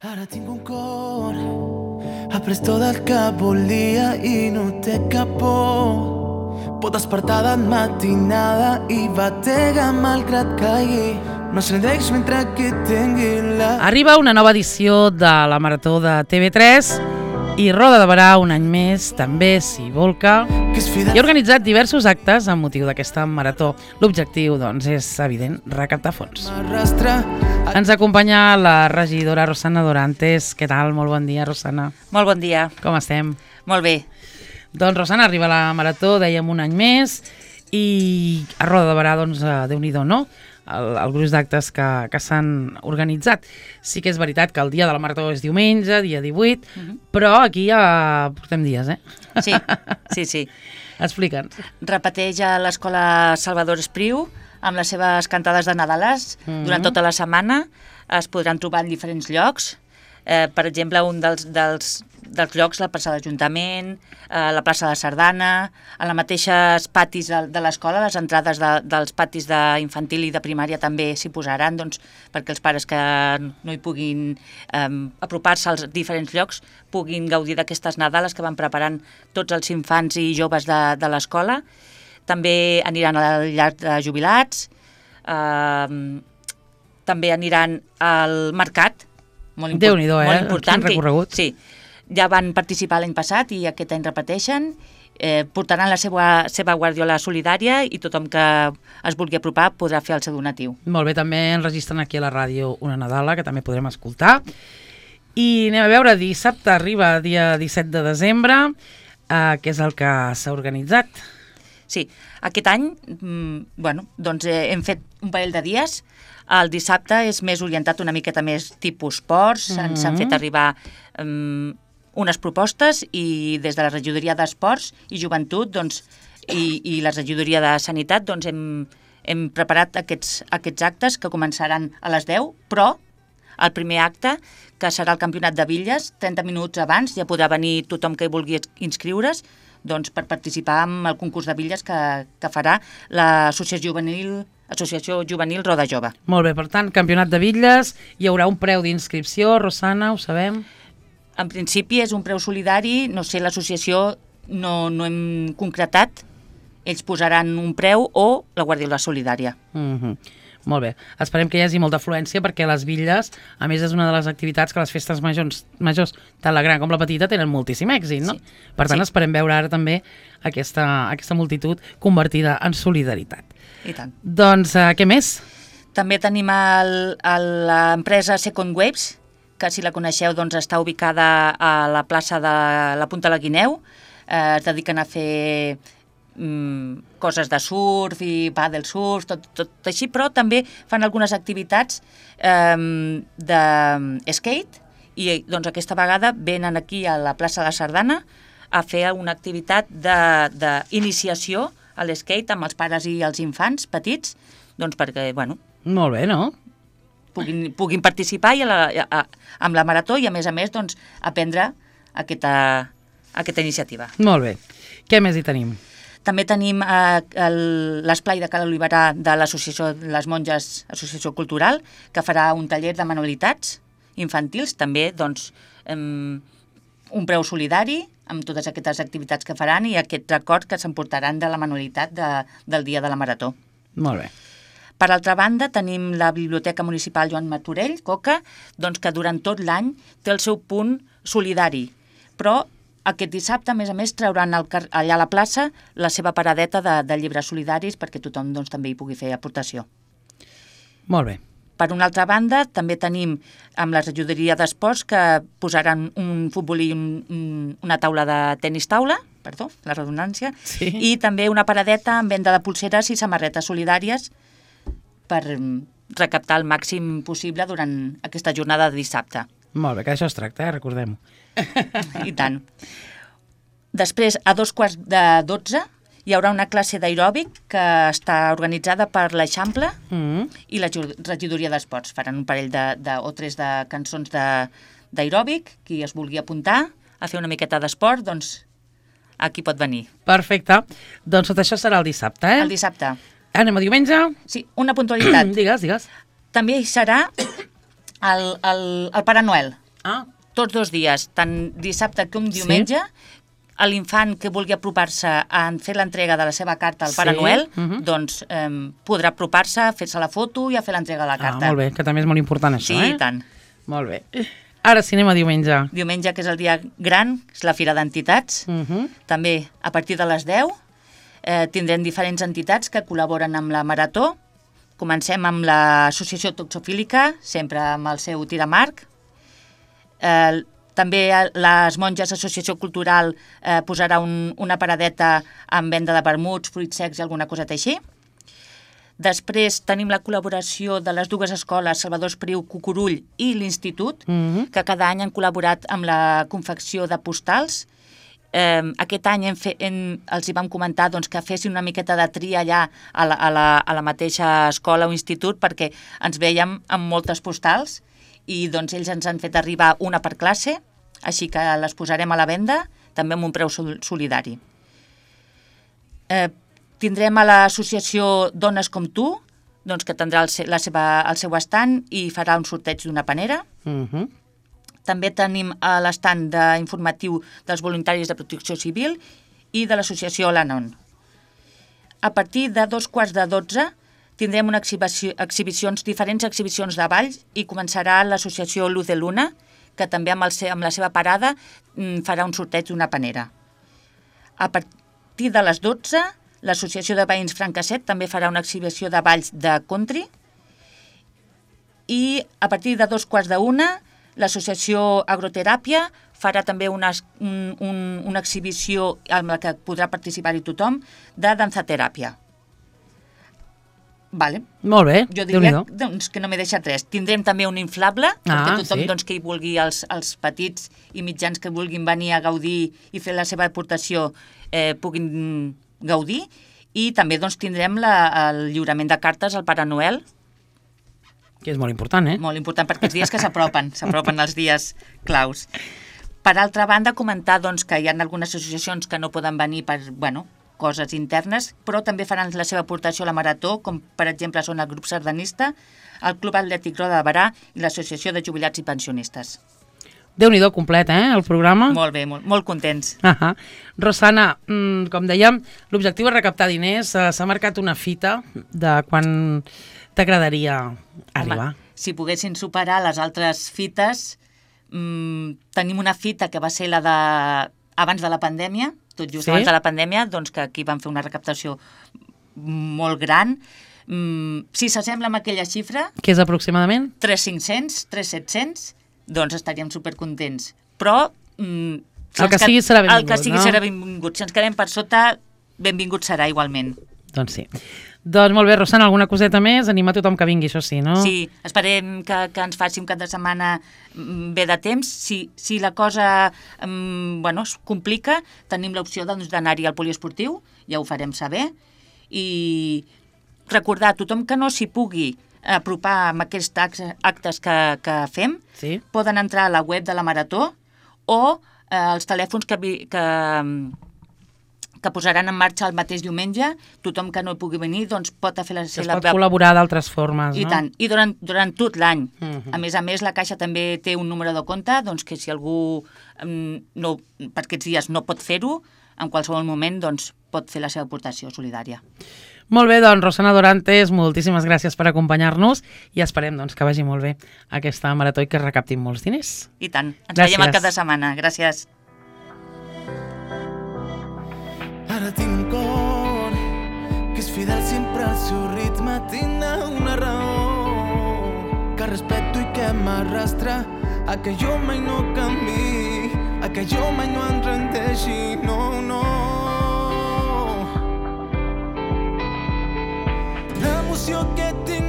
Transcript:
Ara tinc un cor, ha pres tot el que volia i no té cap por. Pot despertar de matinada i batega malgrat caigui. No se n'endeix mentre que tingui la... Arriba una nova edició de la Marató de TV3 i Roda de Berà un any més, també s'hi volca, i ha organitzat diversos actes amb motiu d'aquesta marató. L'objectiu, doncs, és evident, recaptar fons. Ens acompanya la regidora Rosana Dorantes. Què tal? Molt bon dia, Rosana. Molt bon dia. Com estem? Molt bé. Doncs, Rosana, arriba la marató, dèiem, un any més, i a Roda de Berà, doncs, Déu-n'hi-do, no? El gruix d'actes que s'han organitzat. Sí que és veritat que el dia de la marató és diumenge, dia 18, però aquí ja portem dies, eh? Sí. Explica'ns. Repeteix a l'Escola Salvador Espriu amb les seves cantades de Nadales durant tota la setmana. Es podran trobar en diferents llocs. Per exemple, un dels llocs, la plaça de l'Ajuntament, la plaça de Sardana, a les mateixes patis de l'escola, les entrades dels patis d'infantil i de primària també s'hi posaran, doncs, perquè els pares que no hi puguin apropar-se als diferents llocs puguin gaudir d'aquestes Nadales que van preparant tots els infants i joves de l'escola. També aniran al llar de jubilats, també aniran al mercat, molt important. Quin recorregut. Sí, ja van participar l'any passat i aquest any repeteixen. Portaran la seva guardiola solidària i tothom que es vulgui apropar podrà fer el seu donatiu. Molt bé, també enregistren aquí a la ràdio una Nadala, que també podrem escoltar. I anem a veure, dissabte arriba, dia 17 de desembre, què és el que s'ha organitzat? Sí, aquest any doncs hem fet un parell de dies. El dissabte és més orientat una miqueta més tipus esports, ens han fet arribar unes propostes i des de la regidoria d'Esports i Joventut i la regidoria de Sanitat doncs hem preparat aquests actes que començaran a les 10, però el primer acte, que serà el Campionat de Bitlles, 30 minuts abans ja podrà venir tothom que vulgui inscriure's doncs, per participar en el concurs de bitlles que farà l'Associació Juvenil Roda Jove. Molt bé, per tant, Campionat de Bitlles, hi haurà un preu d'inscripció, Rosana, ho sabem? En principi és un preu solidari, no sé, l'associació no hem concretat, ells posaran un preu o la guardiola solidària. Molt bé, esperem que hi hagi molta afluència perquè les bitlles, a més, és una de les activitats que les festes majors, tant la gran com la petita, tenen moltíssim èxit, no? Sí. Per tant, esperem veure ara també aquesta multitud convertida en solidaritat. I tant. Doncs, què més? També tenim l'empresa Second Waves, que si la coneixeu doncs està ubicada a la plaça de la Punta de la Guineu. Es dediquen a fer coses de surf i pàdel surf, tot així, però també fan algunes activitats de skate i doncs aquesta vegada venen aquí a la plaça de Sardana a fer una activitat d'iniciació a l'skate amb els pares i els infants petits, doncs perquè, bueno... Molt bé, no? Puguin participar amb la marató i, a més, doncs, aprendre aquesta iniciativa. Molt bé. Què més hi tenim? També tenim l'esplai de Cala Oliverà de l'Associació de les Monges, Associació Cultural, que farà un taller de manualitats infantils, també doncs, un preu solidari amb totes aquestes activitats que faran i aquest record que s'emportaran de la manualitat del dia de la marató. Molt bé. Per altra banda, tenim la Biblioteca Municipal Joan Martorell, Coca, doncs, que durant tot l'any té el seu punt solidari, però aquest dissabte, a més, trauran allà a la plaça la seva paradeta de llibres solidaris perquè tothom doncs, també hi pugui fer aportació. Molt bé. Per una altra banda, també tenim amb la regidoria d'Esports que posaran un futbolí, una taula de tenis taula, perdó, la redundància, sí. I també una paradeta amb venda de pulseres i samarretes solidàries per recaptar el màxim possible durant aquesta jornada de dissabte. Molt bé, que això es tracta, recordem-ho. I tant. Després, a 11:45, hi haurà una classe d'aeròbic que està organitzada per l'Eixample i la regidoria d'Esports. Faran un parell o tres de cançons d'aeròbic. Qui es vulgui apuntar a fer una miqueta d'esport, doncs aquí pot venir. Perfecte. Doncs tot això serà el dissabte, eh? El dissabte. Anem a diumenge? Sí, una puntualitat. Digues. També hi serà el Pare Noel. Tots 2 dies, tant dissabte com diumenge, l'infant que vulgui apropar-se a fer l'entrega de la seva carta al Pare Noel, doncs podrà apropar-se, fer-se la foto i a fer l'entrega de la carta. Molt bé, que també és molt important això, Sí, i tant. Molt bé. Ara sí, anem a diumenge. Diumenge, que és el dia gran, és la Fira d'Entitats. També, a partir de les 10, tindrem diferents entitats que col·laboren amb la Marató. Comencem amb l'Associació Toxofílica, sempre amb el seu tiramarc. També les Monges Associació Cultural posarà una paradeta amb venda de vermuts, fruits secs i alguna coseta així. Després tenim la col·laboració de les 2 escoles, Salvador Espriu, Cucurull i l'Institut, que cada any han col·laborat amb la confecció de postals. Aquest any els hi vam comentar que fessin una miqueta de tria allà a la mateixa escola o institut, perquè ens veiem amb moltes postals i ells ens han fet arribar una per classe, així que les posarem a la venda, també amb un preu solidari. Tindrem a l'associació Dones com tu, que tindrà el seu estand i farà un sorteig d'una panera. També tenim l'estand informatiu dels voluntaris de protecció civil i de l'associació Lanon. A partir de 11:45 tindrem diferents exhibicions de ball i començarà l'associació Luz de Luna, que també amb la seva parada farà un sorteig d'una panera. A partir de les 12, l'associació de veïns Francasset també farà una exhibició de balls de country i a partir de 12:45 l'associació Agroteràpia farà també una exhibició amb la que podrà participar-hi tothom de danzateràpia. Vale. Molt bé, jo diria que no m'he deixat res. Tindrem també un inflable, perquè tothom que hi vulgui, els petits i mitjans que vulguin venir a gaudir i fer la seva aportació puguin gaudir, i també tindrem el lliurament de cartes al Pare Noel, que és molt important, Molt important per aquests dies que s'apropen els dies claus. Per altra banda, comentar que hi ha algunes associacions que no poden venir per, coses internes, però també faran la seva aportació a la Marató, com per exemple són el grup sardanista, el Club Atlètic Roda de Barà i l'Associació de Jubilats i Pensionistes. Déu-n'hi-do complet, el programa. Molt bé, molt contents. Rosana, com dèiem, l'objectiu és recaptar diners. S'ha marcat una fita de quan t'agradaria arribar. Home, si poguessin superar les altres fites, tenim una fita que va ser la abans de la pandèmia, tot just abans de la pandèmia, que aquí vam fer una recaptació molt gran. Si s'assembla amb aquella xifra... Que és aproximadament? 3.500, 3.700, estaríem supercontents. Però... el que sigui serà benvingut, El que sigui serà benvingut. Si ens quedem per sota, benvingut serà igualment. Doncs sí. Doncs molt bé, Rosana, alguna coseta més? Anima tothom que vingui, això sí, no? Sí, esperem que ens faci un cap de setmana bé de temps. Si la cosa es complica, tenim l'opció d'anar-hi al poliesportiu, ja ho farem saber, i recordar a tothom que no s'hi pugui apropar amb aquests actes que fem, poden entrar a la web de la Marató o els telèfons que posaran en marxa el mateix diumenge. Tothom que no hi pugui venir pot fer la seva... Es pot col·laborar d'altres formes, no? I tant, i durant tot l'any. A més, la Caixa també té un número de compte, que si algú per aquests dies no pot fer-ho, en qualsevol moment pot fer la seva aportació solidària. Molt bé, doncs, Rosana Dorantes, moltíssimes gràcies per acompanyar-nos i esperem que vagi molt bé aquesta marató i que recaptin molts diners. I tant. Ens veiem el cap de setmana. Gràcies. Ara tinc un cor que és fidel sempre al seu ritme, tindrà una raó que respeto i que m'arrastra a que jo mai no canvi, a que jo mai no em rendeixi, no, no. L'emoció que tinc